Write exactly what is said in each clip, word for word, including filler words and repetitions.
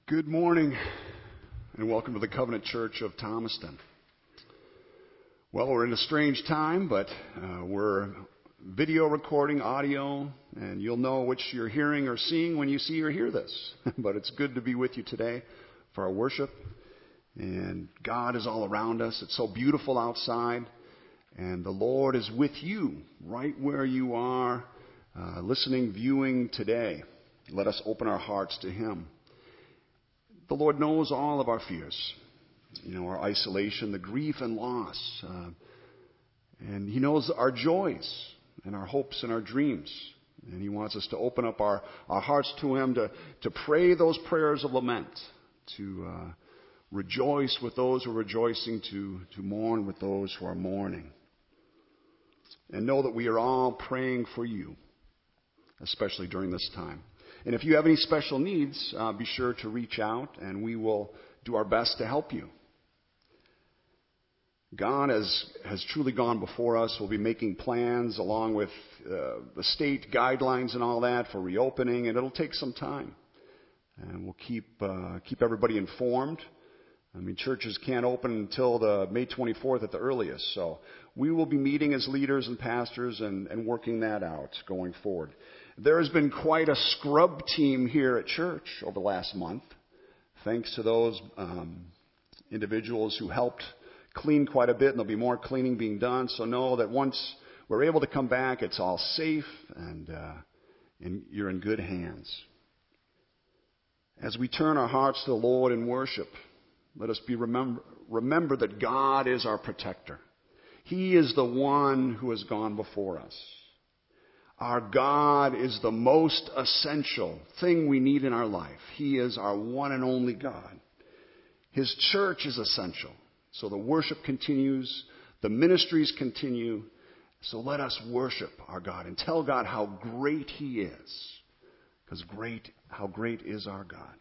Good morning, and welcome to the Covenant Church of Thomaston. Well, we're in a strange time, but uh, we're video recording, audio, and you'll know which you're hearing or seeing when you see or hear this. But it's good to be with you today for our worship, and God is all around us. It's so beautiful outside, and the Lord is with you right where you are, uh, listening, viewing today. Let us open our hearts to Him. The Lord knows all of our fears, you know, our isolation, the grief and loss. Uh, and He knows our joys and our hopes and our dreams. And He wants us to open up our, our hearts to Him, to, to pray those prayers of lament, to uh, rejoice with those who are rejoicing, to, to mourn with those who are mourning. And know that we are all praying for you, especially during this time. And if you have any special needs, uh, be sure to reach out, and we will do our best to help you. God has, has truly gone before us. We'll be making plans along with uh, the state guidelines and all that for reopening, and it'll take some time. And we'll keep uh, keep everybody informed. I mean, churches can't open until the May twenty-fourth at the earliest. So we will be meeting as leaders and pastors and, and working that out going forward. There has been quite a scrub team here at church over the last month, thanks to those um, individuals who helped clean quite a bit, and there'll be more cleaning being done. So know that once we're able to come back, it's all safe, and, uh, and you're in good hands. As we turn our hearts to the Lord in worship, let us be remember, remember that God is our protector. He is the one who has gone before us. Our God is the most essential thing we need in our life. He is our one and only God. His church is essential. So the worship continues. The ministries continue. So let us worship our God and tell God how great He is. Because great, how great is our God.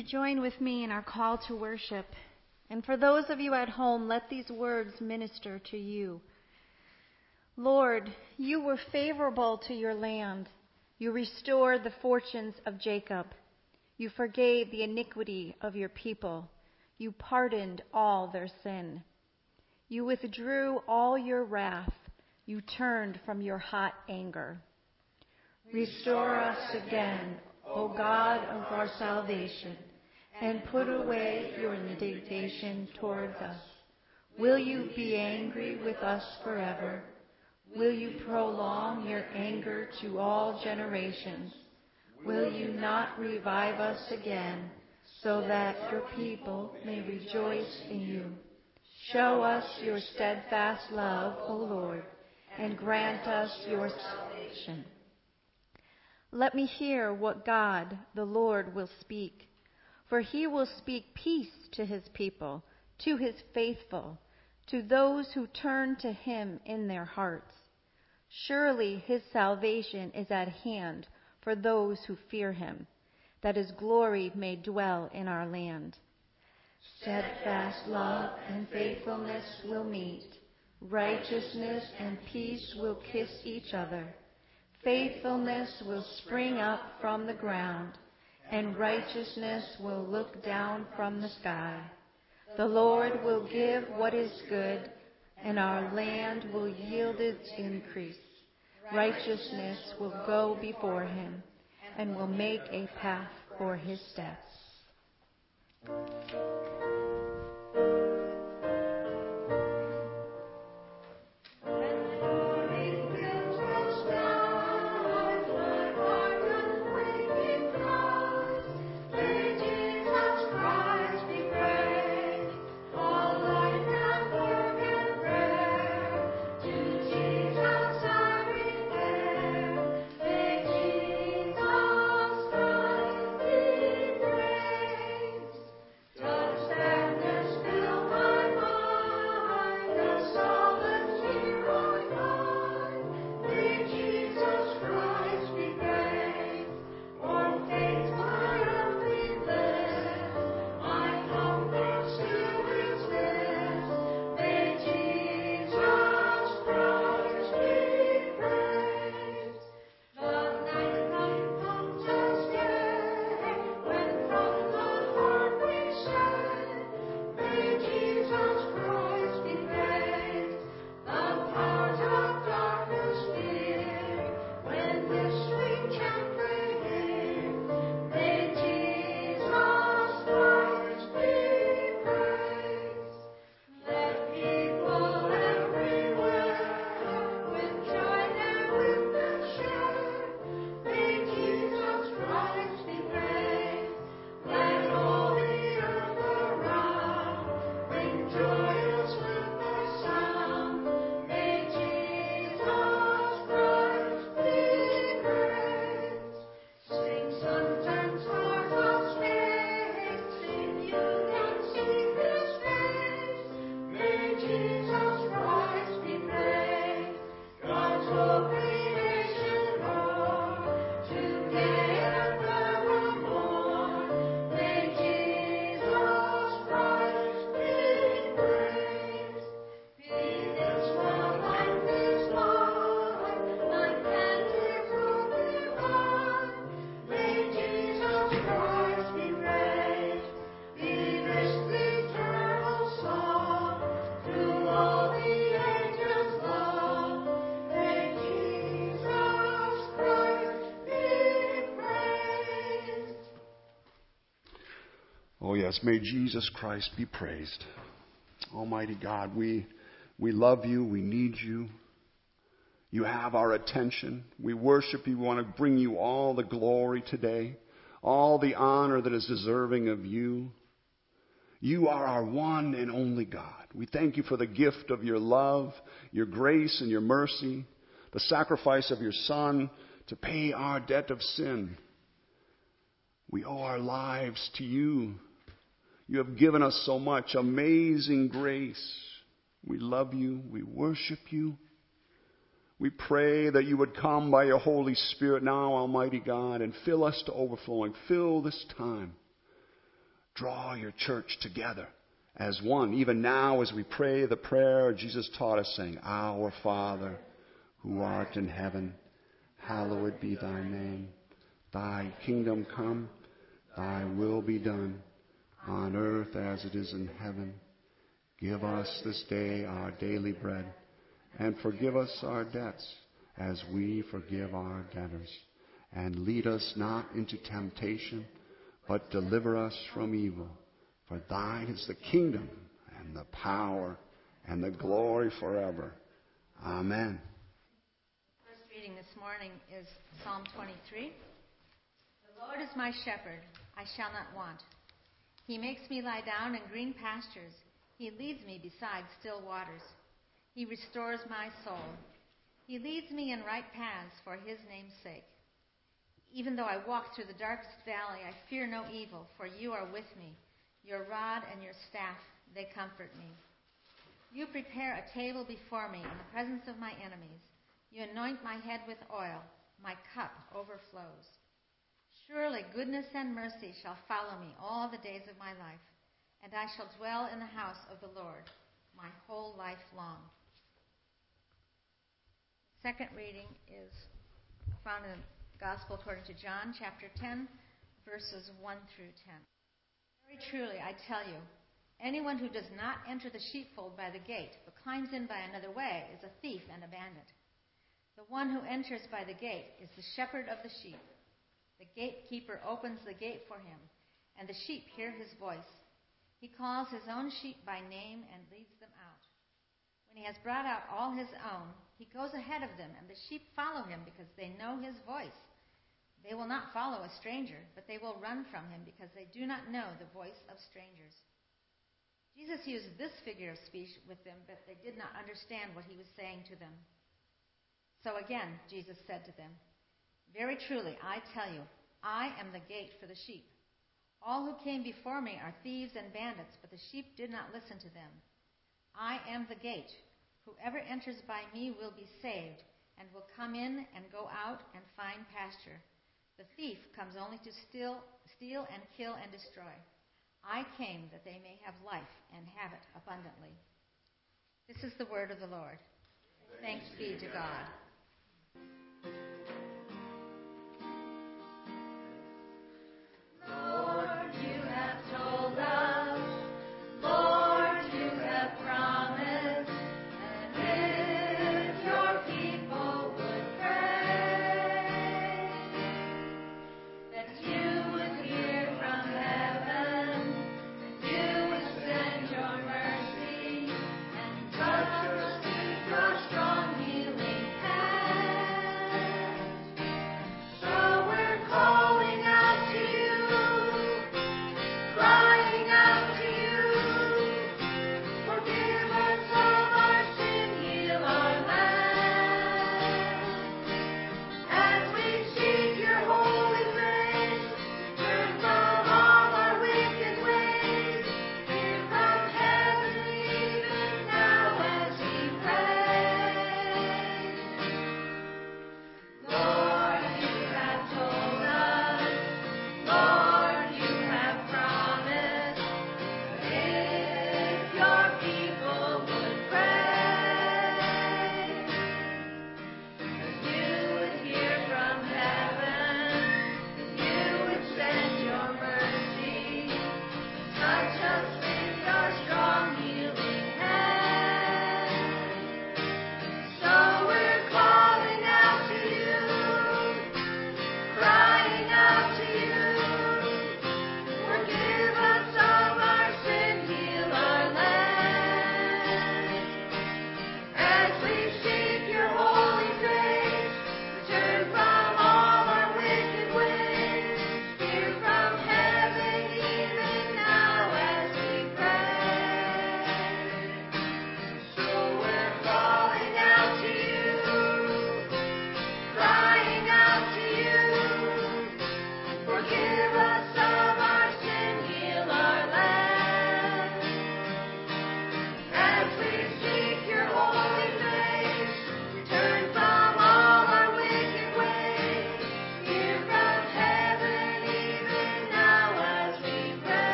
you join with me in our call to worship? And for those of you at home, let these words minister to you. Lord, you were favorable to your land. You restored the fortunes of Jacob. You forgave the iniquity of your people. You pardoned all their sin. You withdrew all your wrath. You turned from your hot anger. Restore us again, O God of our salvation, and put away your indignation towards us. Will you be angry with us forever? Will you prolong your anger to all generations? Will you not revive us again, so that your people may rejoice in you? Show us your steadfast love, O Lord, and grant us your salvation. Let me hear what God, the Lord, will speak. For he will speak peace to his people, to his faithful, to those who turn to him in their hearts. Surely his salvation is at hand for those who fear him, that his glory may dwell in our land. Steadfast love and faithfulness will meet. Righteousness and peace will kiss each other. Faithfulness will spring up from the ground, and righteousness will look down from the sky. The Lord will give what is good, and our land will yield its increase. Righteousness will go before him, and will make a path for his steps. Oh yes, may Jesus Christ be praised. Almighty God, we, we love you. We need you. You have our attention. We worship you. We want to bring you all the glory today, all the honor that is deserving of you. You are our one and only God. We thank you for the gift of your love, your grace, and your mercy, the sacrifice of your Son to pay our debt of sin. We owe our lives to you. You have given us so much amazing grace. We love you. We worship you. We pray that you would come by your Holy Spirit now, Almighty God, and fill us to overflowing. Fill this time. draw your church together as one. Even now as we pray the prayer Jesus taught us, saying, Our Father, who art in heaven, hallowed be thy name. Thy kingdom come, thy will be done, on earth as it is in heaven. Give us this day our daily bread, and forgive us our debts, as we forgive our debtors. And lead us not into temptation, but deliver us from evil. For thine is the kingdom, and the power, and the glory forever. Amen. First reading this morning is Psalm twenty-three. The Lord is my shepherd, I shall not want. He makes me lie down in green pastures. He leads me beside still waters. He restores my soul. He leads me in right paths for his name's sake. Even though I walk through the darkest valley, I fear no evil, for you are with me. Your rod and your staff, they comfort me. You prepare a table before me in the presence of my enemies. You anoint my head with oil. My cup overflows. Surely goodness and mercy shall follow me all the days of my life, and I shall dwell in the house of the Lord my whole life long. The second reading is found in the Gospel according to John, chapter ten, verses one through ten. Very truly, I tell you, anyone who does not enter the sheepfold by the gate, but climbs in by another way, is a thief and a bandit. The one who enters by the gate is the shepherd of the sheep. The gatekeeper opens the gate for him, and the sheep hear his voice. He calls his own sheep by name and leads them out. When he has brought out all his own, he goes ahead of them, and the sheep follow him because they know his voice. They will not follow a stranger, but they will run from him because they do not know the voice of strangers. Jesus used this figure of speech with them, but they did not understand what he was saying to them. So again, Jesus said to them, Very truly, I tell you, I am the gate for the sheep. All who came before me are thieves and bandits, but the sheep did not listen to them. I am the gate. Whoever enters by me will be saved, and will come in and go out and find pasture. The thief comes only to steal, steal and kill and destroy. I came that they may have life and have it abundantly. This is the word of the Lord. Thanks be to God. Strong healing power.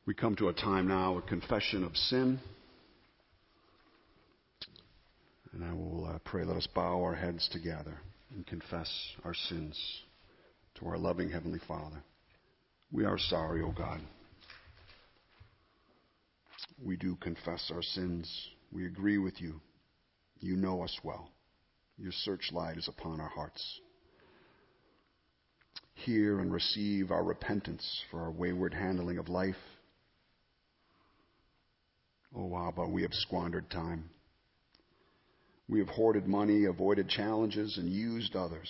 We come to a time now of confession of sin. And I will uh, pray, let us bow our heads together and confess our sins to our loving Heavenly Father. We are sorry, O God. We do confess our sins. We agree with you. You know us well. Your searchlight is upon our hearts. Hear and receive our repentance for our wayward handling of life. O Abba, we have squandered time. We have hoarded money, avoided challenges, and used others.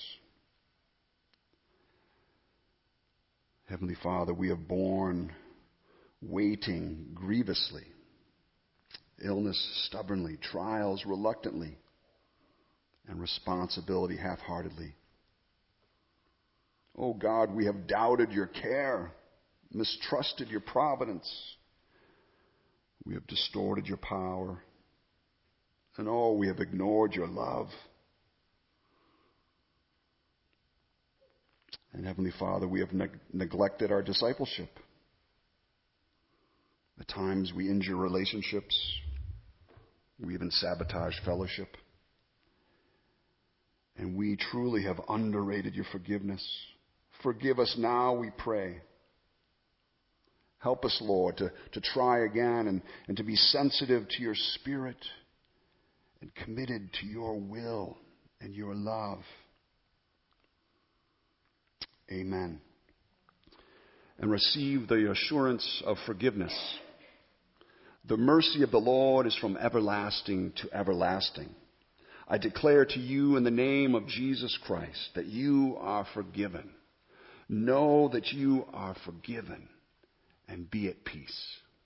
Heavenly Father, we have borne waiting grievously, illness stubbornly, trials reluctantly, and responsibility half-heartedly. Oh God, we have doubted your care, mistrusted your providence. We have distorted your power. And oh, we have ignored your love. And Heavenly Father, we have neg- neglected our discipleship. At times we injure relationships. We even sabotage fellowship. And we truly have underrated your forgiveness. Forgive us now, we pray. Help us, Lord, to, to try again and, and to be sensitive to your Spirit and committed to your will and your love. Amen. And receive the assurance of forgiveness. The mercy of the Lord is from everlasting to everlasting. I declare to you in the name of Jesus Christ that you are forgiven. Know that you are forgiven and be at peace.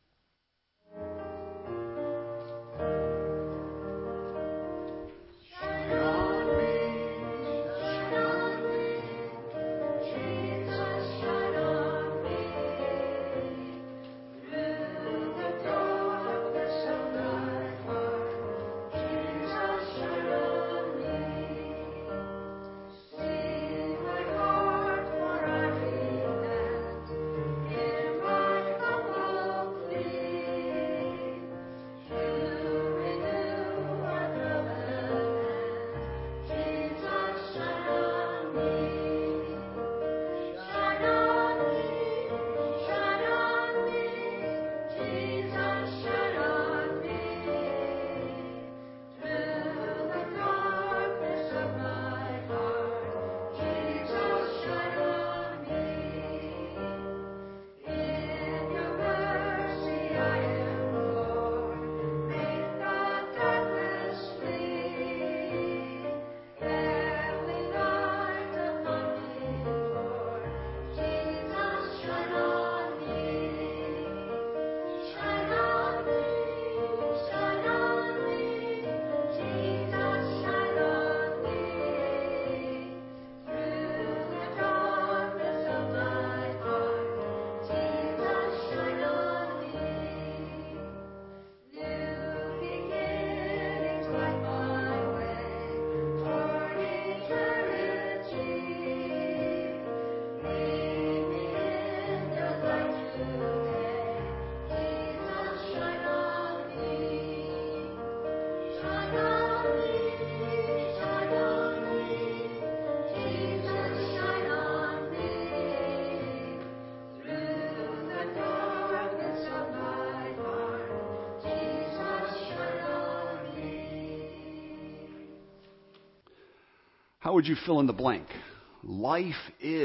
How would you fill in the blank? Life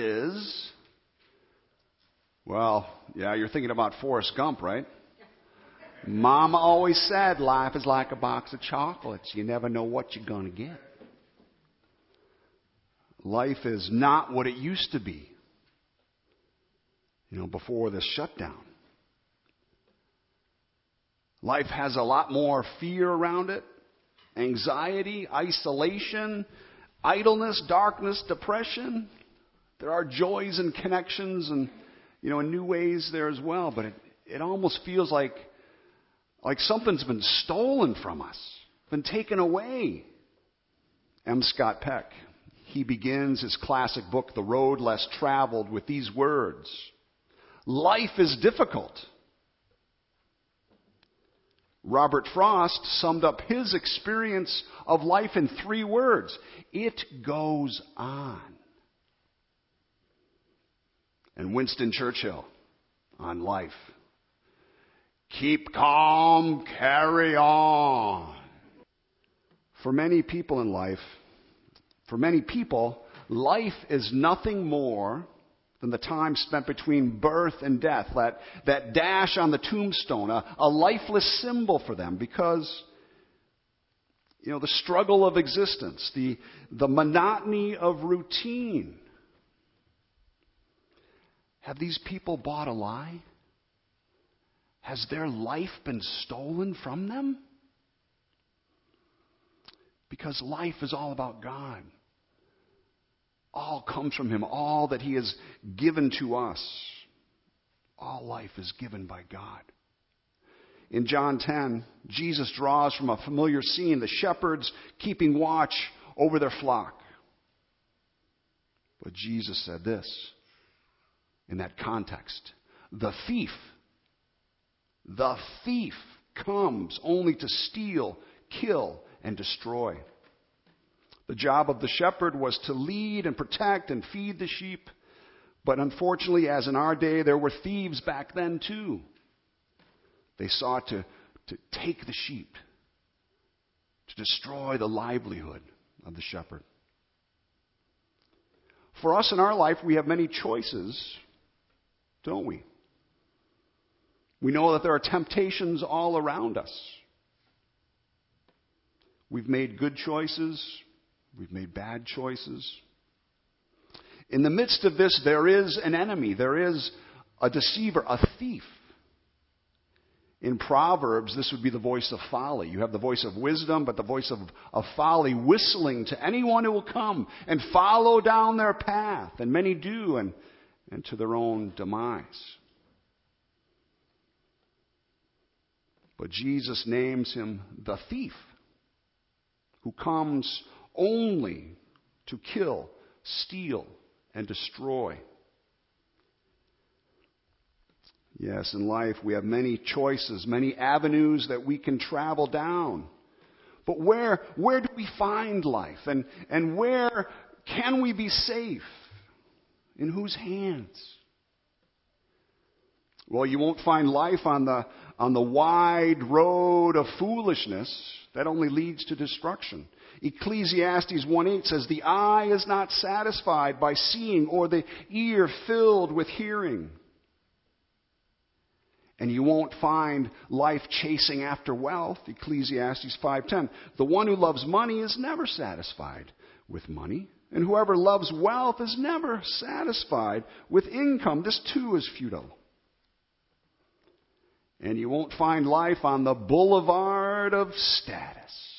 is, well, yeah, you're thinking about Forrest Gump, right? Mama always said life is like a box of chocolates. You never know what you're going to get. Life is not what it used to be, you know, before the shutdown. Life has a lot more fear around it, anxiety, isolation, idleness, darkness, depression. There are joys and connections and, you know, in new ways there as well. But it, it almost feels like, like something's been stolen from us, been taken away. M. Scott Peck, he begins his classic book, The Road Less Traveled, with these words. Life is difficult. Robert Frost summed up his experience of life in three words: it goes on. And Winston Churchill on life: keep calm, carry on. For many people in life, for many people, life is nothing more than the time spent between birth and death, that, that dash on the tombstone, a, a lifeless symbol for them because, you know, the struggle of existence, the, the monotony of routine. Have these people bought a lie? Has their life been stolen from them? Because life is all about God. All comes from Him. All that He has given to us. All life is given by God. In John ten, Jesus draws from a familiar scene, the shepherds keeping watch over their flock. But Jesus said this in that context: the thief, the thief comes only to steal, kill, and destroy. The job of the shepherd was to lead and protect and feed the sheep. But unfortunately, as in our day, there were thieves back then too. They sought to, to take the sheep, to destroy the livelihood of the shepherd. For us in our life, we have many choices, don't we? We know that there are temptations all around us. We've made good choices. We've made bad choices. In the midst of this, there is an enemy. There is a deceiver, a thief. In Proverbs, this would be the voice of folly. You have the voice of wisdom, but the voice of, of folly whistling to anyone who will come and follow down their path. And many do, and, and to their own demise. But Jesus names him the thief, who comes only to kill, steal, and destroy. Yes, in life we have many choices, many avenues that we can travel down. But where, where do we find life? And, and where can we be safe? In whose hands? Well, you won't find life on the, on the wide road of foolishness. That only leads to destruction. Ecclesiastes one eight says, the eye is not satisfied by seeing, or the ear filled with hearing. And you won't find life chasing after wealth. Ecclesiastes five ten. The one who loves money is never satisfied with money. And whoever loves wealth is never satisfied with income. This too is futile. And you won't find life on the boulevard of status.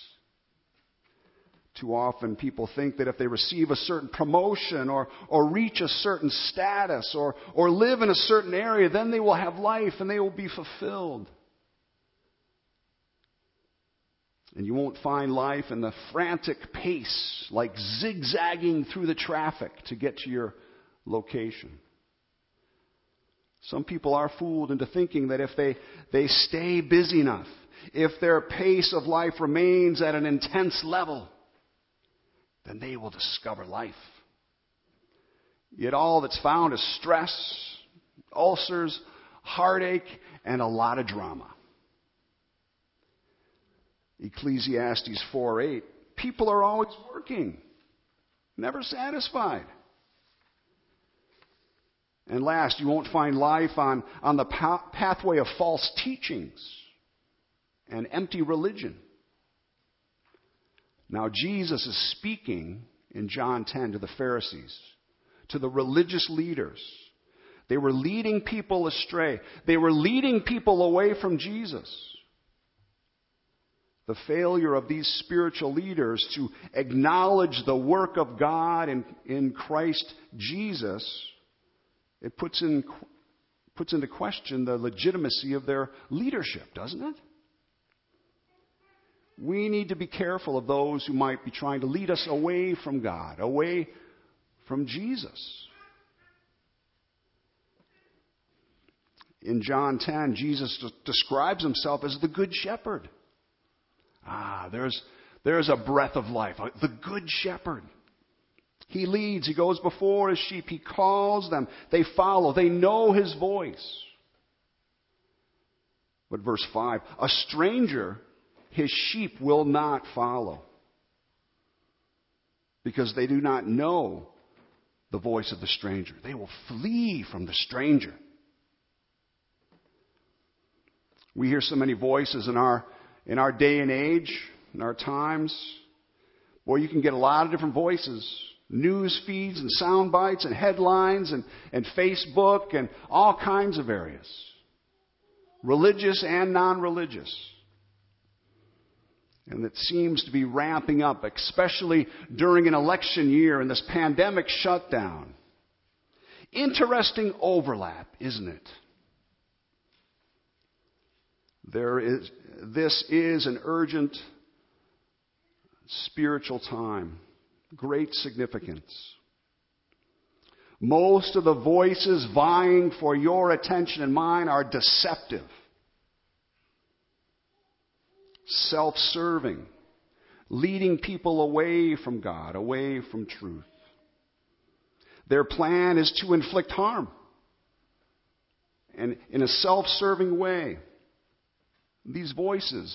Too often people think that if they receive a certain promotion or, or reach a certain status or, or live in a certain area, then they will have life and they will be fulfilled. And you won't find life in the frantic pace, like zigzagging through the traffic to get to your location. Some people are fooled into thinking that if they, they stay busy enough, if their pace of life remains at an intense level, then they will discover life. Yet all that's found is stress, ulcers, heartache, and a lot of drama. Ecclesiastes four eight. People are always working, never satisfied. And last, you won't find life on, on the pa- pathway of false teachings and empty religion. Now, Jesus is speaking in John ten to the Pharisees, to the religious leaders. They were leading people astray. They were leading people away from Jesus. The failure of these spiritual leaders to acknowledge the work of God in, in Christ Jesus, it puts in, puts into question the legitimacy of their leadership, doesn't it? We need to be careful of those who might be trying to lead us away from God, away from Jesus. in John ten, Jesus d- describes himself as the good shepherd. Ah, there's, there's a breath of life. The good shepherd. He leads. He goes before his sheep. He calls them. They follow. They know his voice. But verse five, a stranger his sheep will not follow, because they do not know the voice of the stranger. They will flee from the stranger. We hear so many voices in our in our day and age, in our times. Boy, you can get a lot of different voices. News feeds and sound bites and headlines and, and Facebook and all kinds of areas. Religious and non-religious. And it seems to be ramping up, especially during an election year and this pandemic shutdown. Interesting overlap, isn't it? There is, this is an urgent spiritual time. Great significance. Most of the voices vying for your attention and mine are deceptive, self-serving, leading people away from God, away from truth. Their plan is to inflict harm, and in a self-serving way. These voices,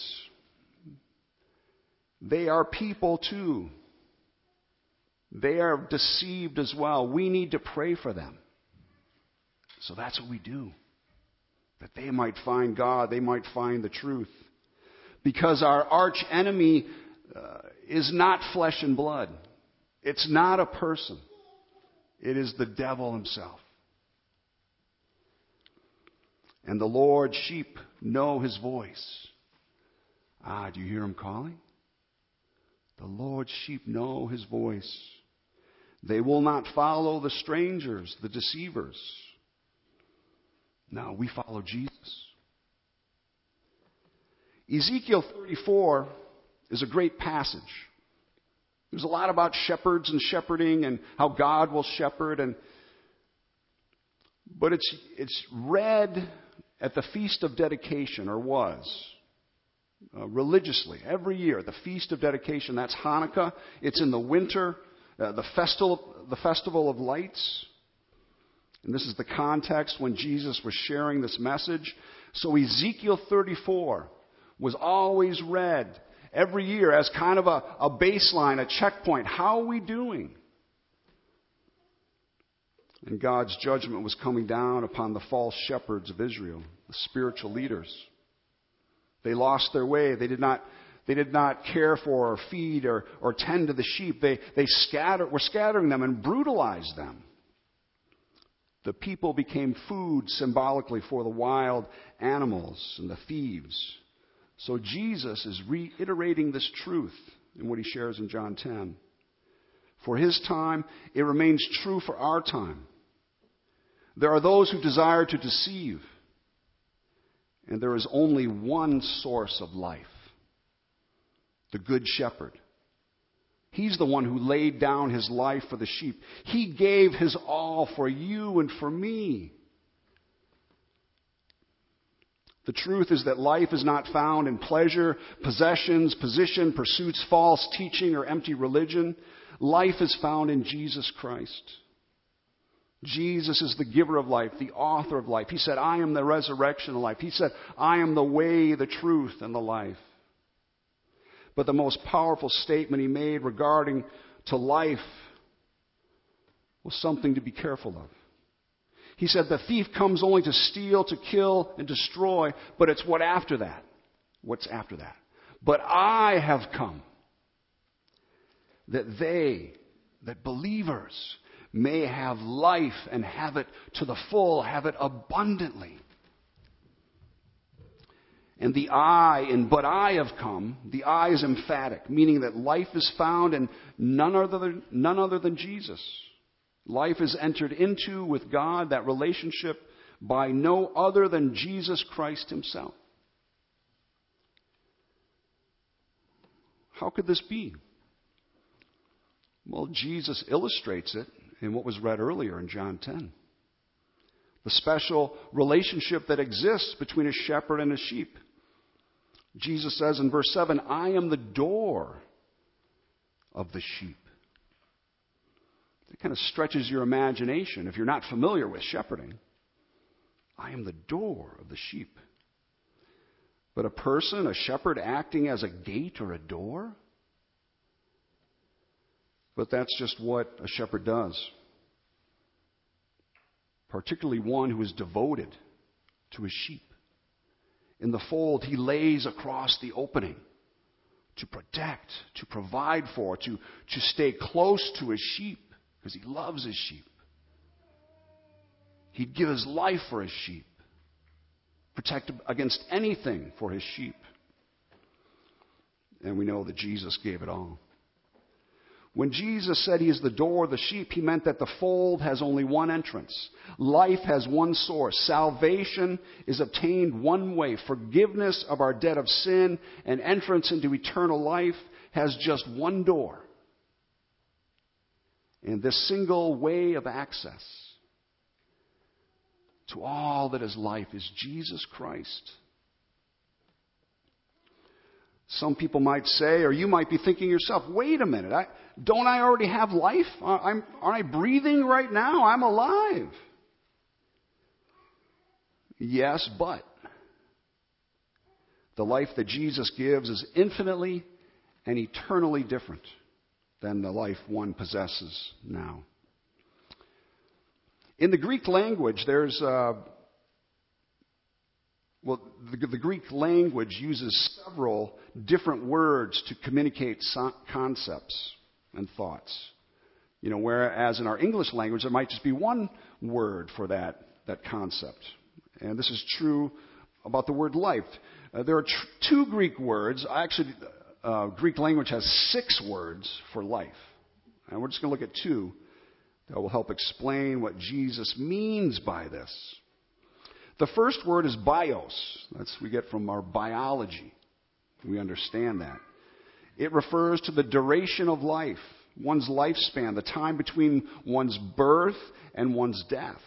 they are people too. They are deceived as well. We need to pray for them. So that's what we do. That they might find God, they might find the truth. Because our arch enemy uh, is not flesh and blood. It's not a person. It is the devil himself. And the Lord's sheep know his voice. Ah, do you hear him calling? The Lord's sheep know his voice. They will not follow the strangers, the deceivers. No, we follow Jesus. Ezekiel thirty-four is a great passage. There's a lot about shepherds and shepherding and how God will shepherd, and but it's it's read at the Feast of Dedication, or was, uh, religiously every year. The Feast of Dedication, that's Hanukkah. It's in the winter, uh, the festival, the festival of lights. And this is the context when Jesus was sharing this message. So Ezekiel thirty-four was always read every year as kind of a, a baseline, a checkpoint. How are we doing? And God's judgment was coming down upon the false shepherds of Israel, the spiritual leaders. They lost their way. They did not, they did not care for or feed or, or tend to the sheep. They, they scatter, were scattering them and brutalized them. The people became food symbolically for the wild animals and the thieves. So Jesus is reiterating this truth in what he shares in John ten. For his time, it remains true for our time. There are those who desire to deceive, and there is only one source of life, the Good Shepherd. He's the one who laid down his life for the sheep. He gave his all for you and for me. The truth is that life is not found in pleasure, possessions, position, pursuits, false teaching, or empty religion. Life is found in Jesus Christ. Jesus is the giver of life, the author of life. He said, I am the resurrection of life. He said, I am the way, the truth, and the life. But the most powerful statement he made regarding to life was something to be careful of. He said, the thief comes only to steal, to kill, and destroy, but it's what after that? What's after that? But I have come that they, that believers, may have life and have it to the full, have it abundantly. And the I in but I have come, the I is emphatic, meaning that life is found in none other than, none other than Jesus. Life is entered into with God, that relationship, by no other than Jesus Christ himself. How could this be? Well, Jesus illustrates it in what was read earlier in John ten. the special relationship that exists between a shepherd and a sheep. Jesus says in verse seven, I am the door of the sheep. It kind of stretches your imagination if you're not familiar with shepherding. I am the door of the sheep. But a person, a shepherd acting as a gate or a door? But that's just what a shepherd does. Particularly one who is devoted to his sheep. In the fold, he lays across the opening to protect, to provide for, to, to stay close to his sheep because he loves his sheep. He'd give his life for his sheep, protect against anything for his sheep. And we know that Jesus gave it all. When Jesus said he is the door of the sheep, he meant that the fold has only one entrance. Life has one source. Salvation is obtained one way. Forgiveness of our debt of sin and entrance into eternal life has just one door. And this single way of access to all that is life is Jesus Christ. Some people might say, or you might be thinking yourself, wait a minute, I, don't I already have life? I'm, aren't I breathing right now? I'm alive. Yes, but the life that Jesus gives is infinitely and eternally different than the life one possesses now. In the Greek language, there's, uh, well, the, the Greek language uses several different words to communicate so- concepts and thoughts. You know, whereas in our English language, there might just be one word for that, that concept. And this is true about the word life. Uh, there are tr- two Greek words. Actually, uh, Greek language has six words for life. And we're just going to look at two that will help explain what Jesus means by this. The first word is bios. That's we get from our biology. We understand that. It refers to the duration of life, one's lifespan, the time between one's birth and one's death.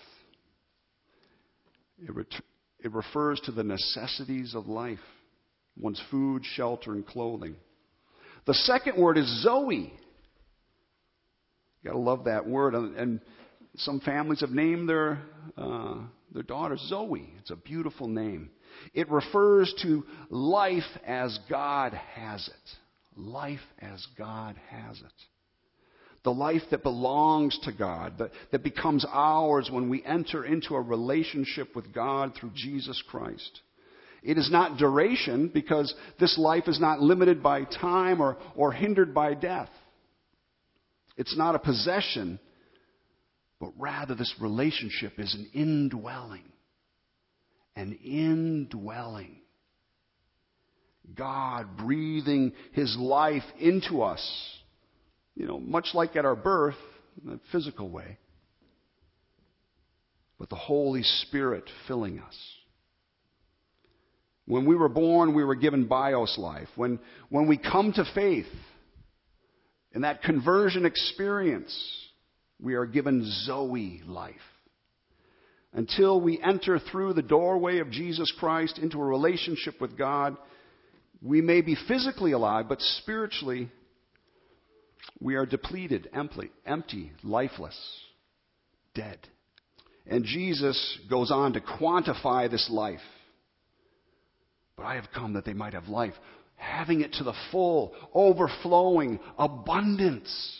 It, ret- it refers to the necessities of life, one's food, shelter, and clothing. The second word is Zoe. You got to love that word. And some families have named their uh, their daughter Zoe. It's a beautiful name. It refers to life as God has it. Life as God has it. The life that belongs to God, that, that becomes ours when we enter into a relationship with God through Jesus Christ. It is not duration because this life is not limited by time or, or hindered by death. It's not a possession, but rather this relationship is an indwelling. An indwelling. God breathing His life into us, you know, much like at our birth, in a physical way, but the Holy Spirit filling us. When we were born, we were given bios life. When, when we come to faith, in that conversion experience, we are given Zoe life. Until we enter through the doorway of Jesus Christ into a relationship with God, we may be physically alive, but spiritually, we are depleted, empty, empty, lifeless, dead. And Jesus goes on to quantify this life. But I have come that they might have life, having it to the full, overflowing, abundance.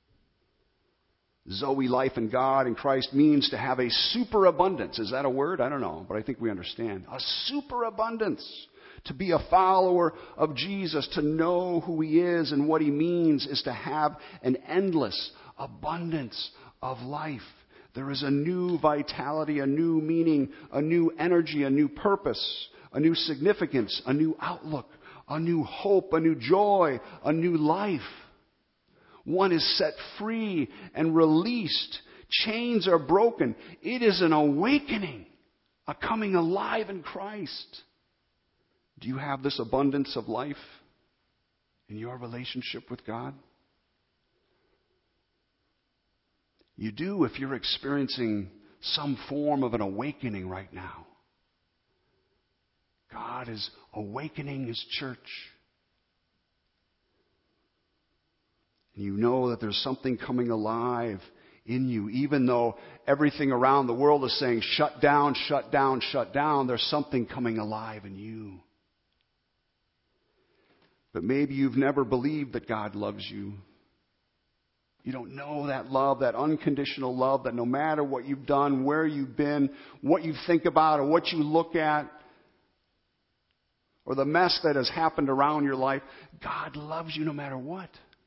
Zoe life in God and Christ means to have a superabundance. Is that a word? I don't know, but I think we understand. A superabundance. To be a follower of Jesus, to know who He is and what He means, is to have an endless abundance of life. There is a new vitality, a new meaning, a new energy, a new purpose, a new significance, a new outlook, a new hope, a new joy, a new life. One is set free and released. Chains are broken. It is an awakening, a coming alive in Christ. Do you have this abundance of life in your relationship with God? You do if you're experiencing some form of an awakening right now. God is awakening His church. And you know that there's something coming alive in you. Even though everything around the world is saying, shut down, shut down, shut down, there's something coming alive in you. But maybe you've never believed that God loves you. You don't know that love, that unconditional love, that no matter what you've done, where you've been, what you think about, or what you look at, or the mess that has happened around your life, God loves you no matter what.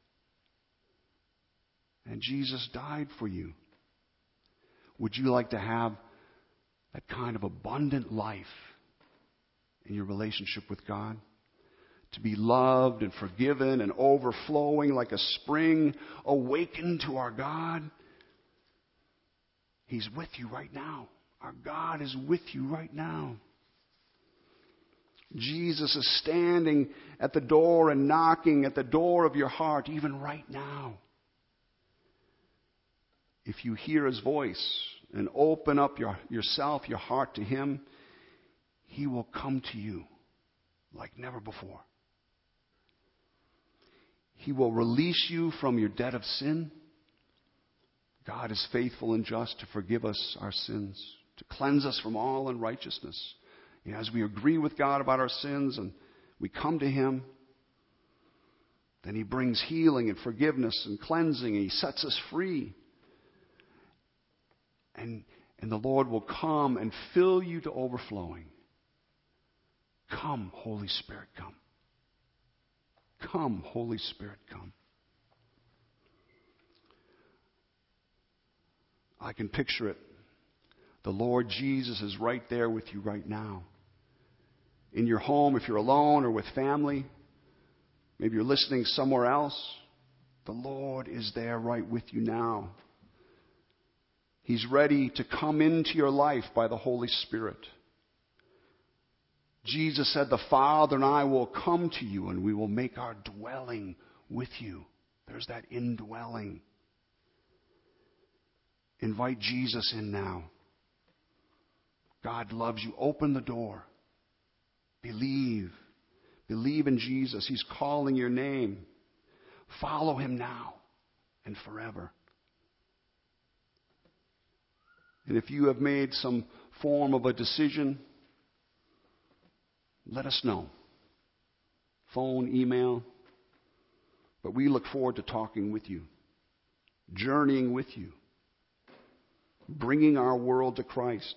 And Jesus died for you. Would you like to have that kind of abundant life in your relationship with God? To be loved and forgiven and overflowing like a spring awakened to our God? He's with you right now. Our God is with you right now. Jesus is standing at the door and knocking at the door of your heart even right now. If you hear His voice and open up your, yourself, your heart to Him, He will come to you like never before. He will release you from your debt of sin. God is faithful and just to forgive us our sins, to cleanse us from all unrighteousness. And as we agree with God about our sins and we come to Him, then He brings healing and forgiveness and cleansing, and He sets us free. And, and the Lord will come and fill you to overflowing. Come, Holy Spirit, come. Come, Holy Spirit, come. I can picture it. The Lord Jesus is right there with you right now. In your home, if you're alone or with family, maybe you're listening somewhere else, the Lord is there right with you now. He's ready to come into your life by the Holy Spirit. Jesus said, the Father and I will come to you and we will make our dwelling with you. There's that indwelling. Invite Jesus in now. God loves you. Open the door. Believe. Believe in Jesus. He's calling your name. Follow Him now and forever. And if you have made some form of a decision, let us know. Phone, email. But we look forward to talking with you, journeying with you, bringing our world to Christ.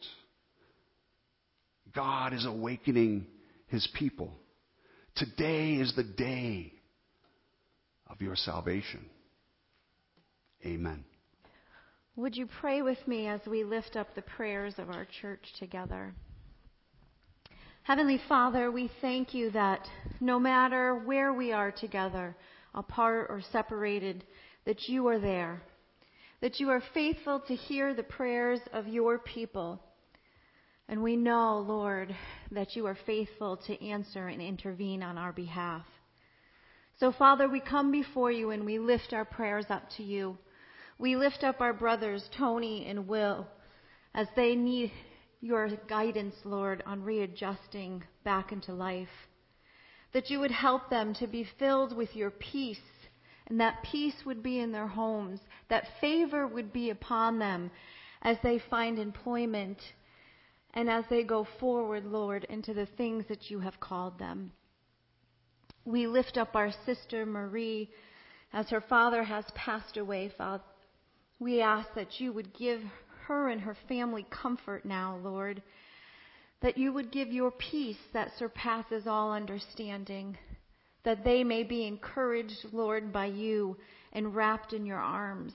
God is awakening His people. Today is the day of your salvation. Amen. Would you pray with me as we lift up the prayers of our church together? Heavenly Father, we thank you that no matter where we are together, apart or separated, that you are there, that you are faithful to hear the prayers of your people. And we know, Lord, that you are faithful to answer and intervene on our behalf. So, Father, we come before you and we lift our prayers up to you. We lift up our brothers, Tony and Will, as they need your guidance, Lord, on readjusting back into life. That you would help them to be filled with your peace, and that peace would be in their homes, that favor would be upon them as they find employment and as they go forward, Lord, into the things that you have called them. We lift up our sister Marie as her father has passed away, Father. We ask that you would give her and her family comfort now, Lord, that you would give your peace that surpasses all understanding, that they may be encouraged, Lord, by you and wrapped in your arms.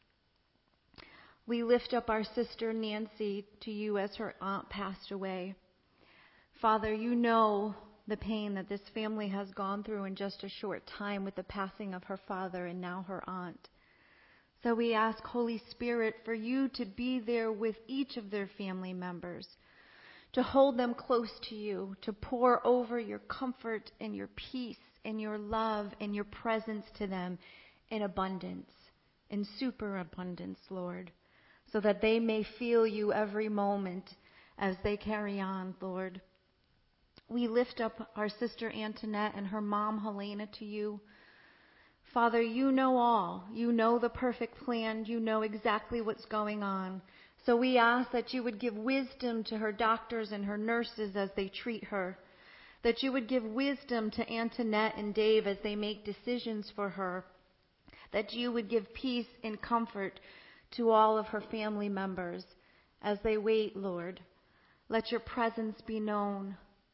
We lift up our sister Nancy to you as her aunt passed away. Father, you know the pain that this family has gone through in just a short time with the passing of her father and now her aunt. So we ask, Holy Spirit, for you to be there with each of their family members, to hold them close to you, to pour over your comfort and your peace and your love and your presence to them in abundance, in superabundance, Lord. so that they may feel you every moment as they carry on, Lord. We lift up our sister Antoinette and her mom Helena to you. Father, you know all. You know the perfect plan. You know exactly what's going on. So we ask that you would give wisdom to her doctors and her nurses as they treat her. That you would give wisdom to Antoinette and Dave as they make decisions for her. That you would give peace and comfort to all of her family members as they wait, Lord. Let your presence be known.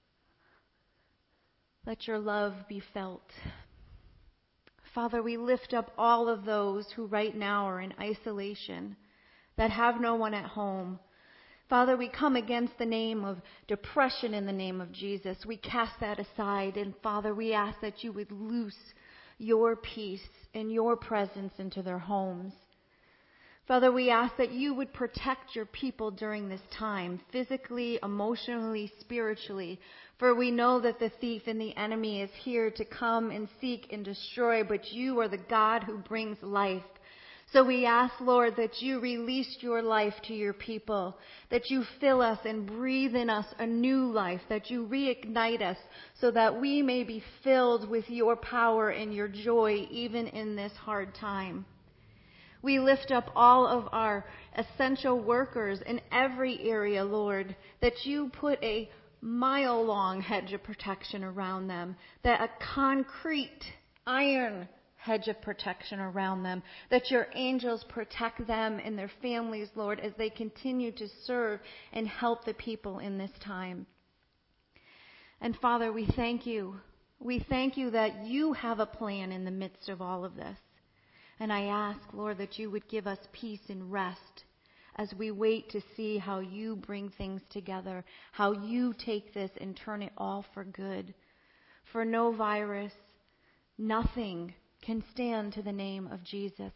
Let your love be felt. Father, we lift up all of those who right now are in isolation, that have no one at home. Father, we come against the name of depression in the name of Jesus. We cast that aside. And Father, we ask that you would loose your peace and your presence into their homes. Father, we ask that you would protect your people during this time, physically, emotionally, spiritually. For we know that the thief and the enemy is here to come and seek and destroy, but you are the God who brings life. So we ask, Lord, that you release your life to your people, that you fill us and breathe in us a new life, that you reignite us so that we may be filled with your power and your joy even in this hard time. We lift up all of our essential workers in every area, Lord, that you put a mile-long hedge of protection around them, that a concrete iron hedge of protection around them, that your angels protect them and their families, Lord, as they continue to serve and help the people in this time. And Father, we thank you. We thank you that you have a plan in the midst of all of this. And I ask, Lord, that you would give us peace and rest as we wait to see how you bring things together, how you take this and turn it all for good. For no virus, nothing can stand to the name of Jesus.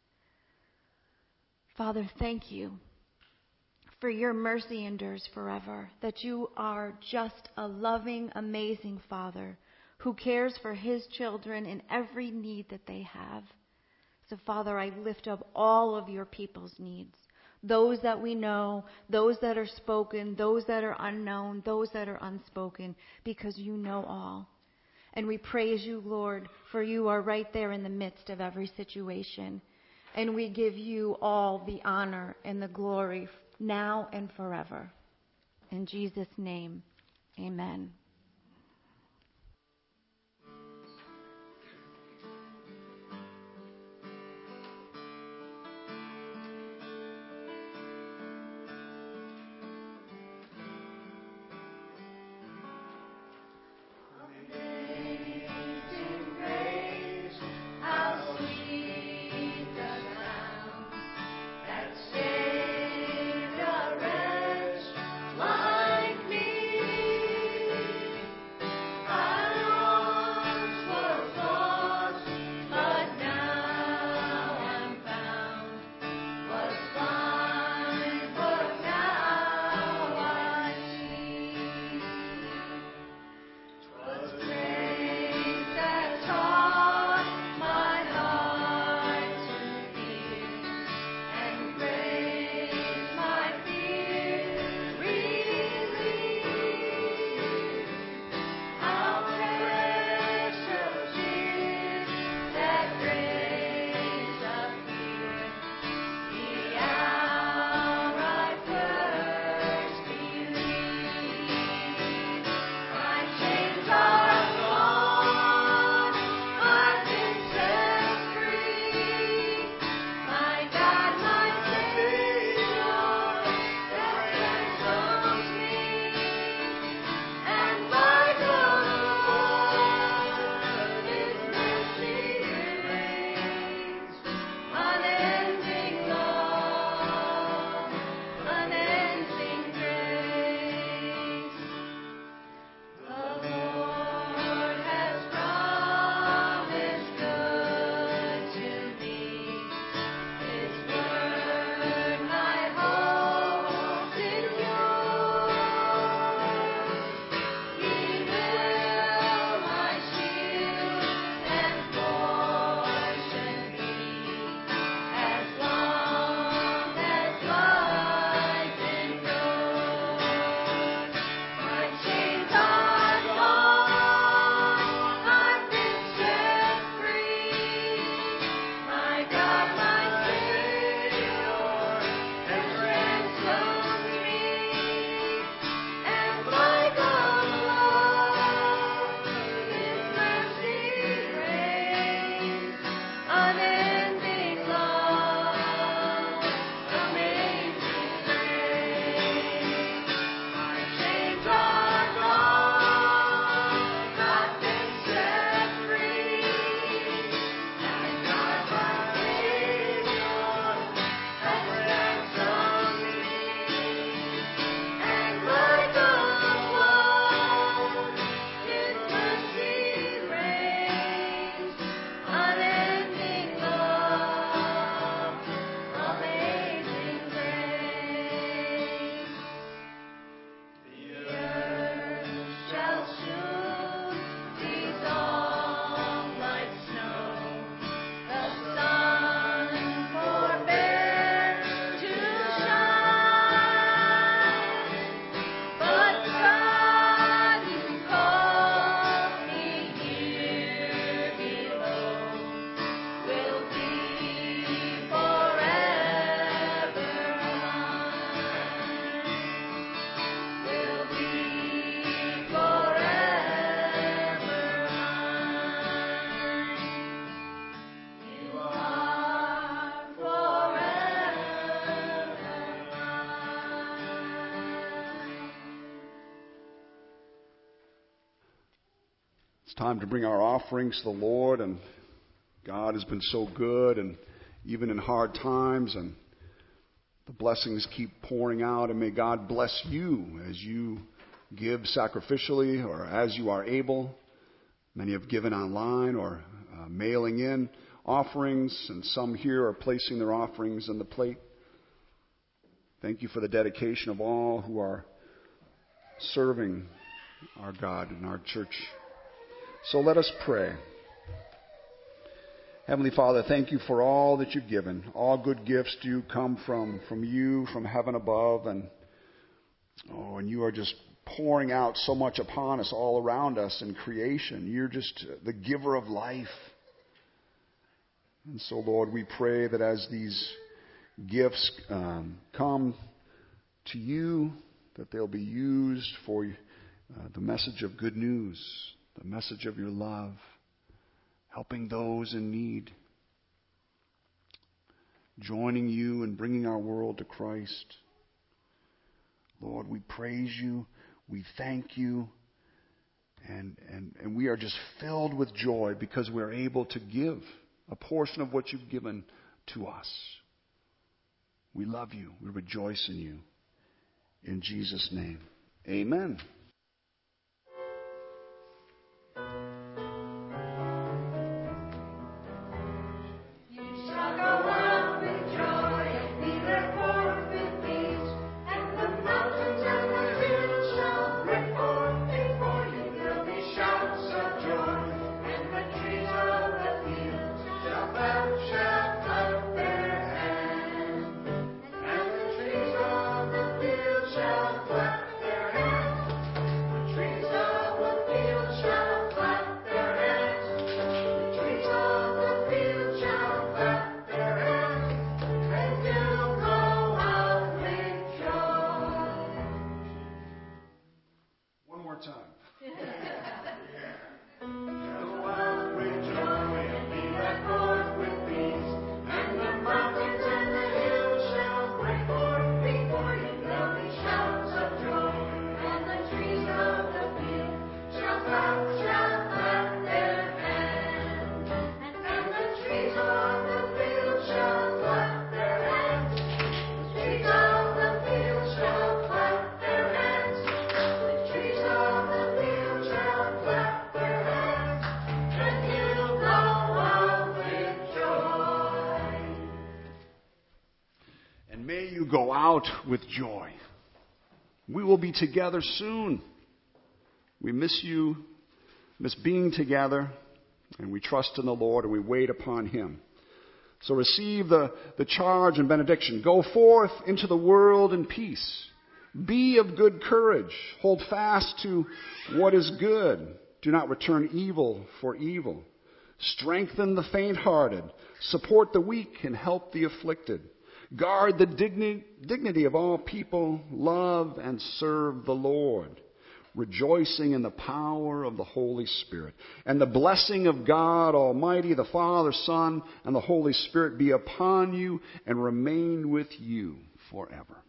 Father, thank you for your mercy endures forever, that you are just a loving, amazing Father who cares for his children in every need that they have. So, Father, I lift up all of your people's needs, those that we know, those that are spoken, those that are unknown, those that are unspoken, because you know all. And we praise you, Lord, for you are right there in the midst of every situation. And we give you all the honor and the glory now and forever. In Jesus' name, amen. Like me. It's time to bring our offerings to the Lord, and God has been so good, and even in hard times, and the blessings keep pouring out, and may God bless you as you give sacrificially or as you are able. Many have given online or uh, mailing in offerings, and some here are placing their offerings on the plate. Thank you for the dedication of all who are serving our God in our church. So let us pray. Heavenly Father, thank you for all that you've given. All good gifts do come from, from you, from heaven above, and oh, and you are just pouring out so much upon us all around us in creation. You're just the giver of life. And so, Lord, we pray that as these gifts um, come to you, that they'll be used for uh, the message of good news, the message of your love, helping those in need, joining you and bringing our world to Christ. Lord, we praise you, we thank you, and, and, and we are just filled with joy because we're able to give a portion of what you've given to us. We love you. We rejoice in you. In Jesus' name, amen. Go out with joy. We will be together soon. We miss you, miss being together, and we trust in the Lord and we wait upon Him. So receive the, the charge and benediction. Go forth into the world in peace. Be of good courage. Hold fast to what is good. Do not return evil for evil. Strengthen the faint-hearted. Support the weak and help the afflicted. Guard the digni- dignity of all people. Love and serve the Lord, rejoicing in the power of the Holy Spirit. And the blessing of God Almighty, the Father, Son, and the Holy Spirit be upon you and remain with you forever.